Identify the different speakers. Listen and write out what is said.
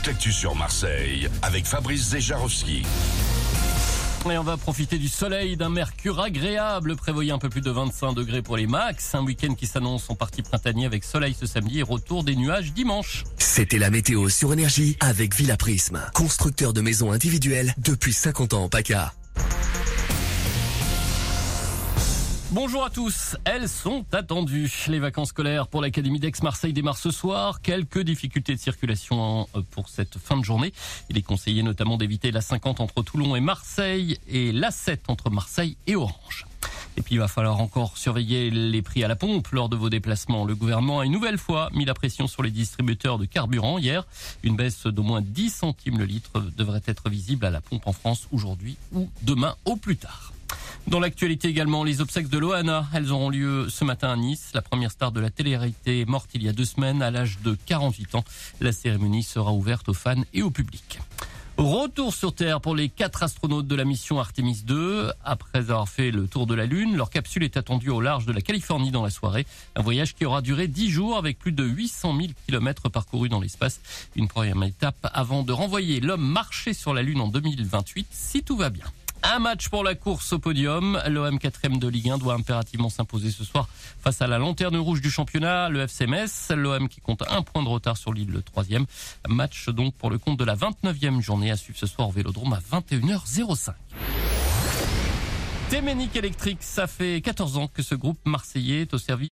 Speaker 1: l'actu sur Marseille avec Fabrice Zejarowski.
Speaker 2: Et on va profiter du soleil, d'un mercure agréable. Prévoyez un peu plus de 25 degrés pour les max. Un week-end qui s'annonce en partie printanier avec soleil ce samedi et retour des nuages dimanche.
Speaker 3: C'était la météo sur Énergie avec Villa Prisme, constructeur de maisons individuelles depuis 50 ans en PACA.
Speaker 2: Bonjour à tous, elles sont attendues. Les vacances scolaires pour l'Académie d'Aix-Marseille démarrent ce soir. Quelques difficultés de circulation pour cette fin de journée. Il est conseillé notamment d'éviter la 50 entre Toulon et Marseille et la 7 entre Marseille et Orange. Et puis il va falloir encore surveiller les prix à la pompe lors de vos déplacements. Le gouvernement a une nouvelle fois mis la pression sur les distributeurs de carburant hier. Une baisse d'au moins 10 centimes le litre devrait être visible à la pompe en France aujourd'hui ou demain au plus tard. Dans l'actualité également, les obsèques de Loana, elles auront lieu ce matin à Nice. La première star de la télé-réalité est morte il y a 2 semaines à l'âge de 48 ans. La cérémonie sera ouverte aux fans et au public. Retour sur Terre pour les 4 astronautes de la mission Artemis 2. Après avoir fait le tour de la Lune, leur capsule est attendue au large de la Californie dans la soirée. Un voyage qui aura duré 10 jours avec plus de 800 000 kilomètres parcourus dans l'espace. Une première étape avant de renvoyer l'homme marcher sur la Lune en 2028 si tout va bien. Un match pour la course au podium. L'OM 4e de Ligue 1 doit impérativement s'imposer ce soir face à la lanterne rouge du championnat, le FC Metz. L'OM qui compte 1 point de retard sur Lille, le 3e. Match donc pour le compte de la 29e journée à suivre ce soir au Vélodrome à 21h05. Téménique Électrique, ça fait 14 ans que ce groupe marseillais est au service